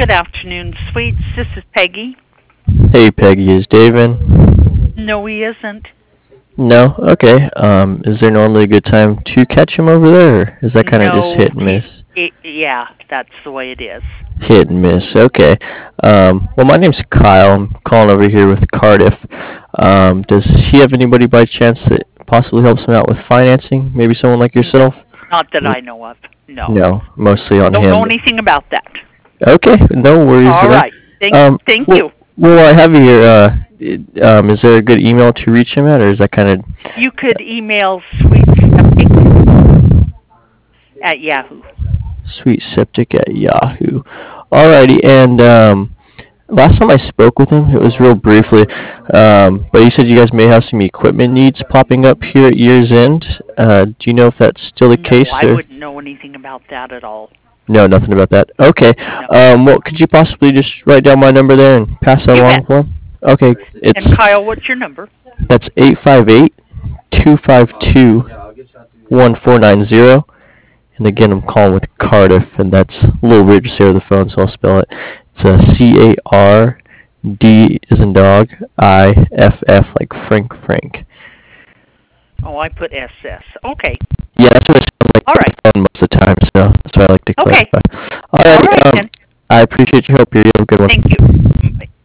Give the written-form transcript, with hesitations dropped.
Good afternoon, sweets. This is Peggy. Hey Peggy, is Dave in? No, he isn't. No? Okay. Is there normally a good time to catch him over there, or is that kind of just No, hit and miss? yeah, that's the way it is. Hit and miss. Okay. Well, my name's Kyle. I'm calling over here with Cardiff. Does he have anybody by chance that possibly helps him out with financing? Maybe someone like No, yourself? not that N- I know of. No, No, mostly on don't know him. anything about that. Okay, no worries All there. right. Thank Well, you. I have you here. Is there a good email to reach him at, or is that kind of You could email sweetseptic at Yahoo. sweetseptic at Yahoo? Alrighty, and last time I spoke with him, it was real briefly, but you said you guys may have some equipment needs popping up here at year's end. Do you know if that's still the No, case, I or wouldn't know anything about that at all. no, nothing about that? Okay. No. Well, could you possibly just write down my number there and pass that You bet. along for him? Okay, And Kyle, what's your number? that's 858-252-1490. And again, I'm calling with Cardiff, and that's a little weird to say over the phone, so I'll spell it. It's a CARD as in dog, IFF like Frank. Oh, I put SS. Okay. Yeah, that's what it sounds like All on the right. phone most of the time, so that's why I like to Okay. clarify. All Alrighty, right then. I appreciate your help here. You have a good one. Thank you. Bye.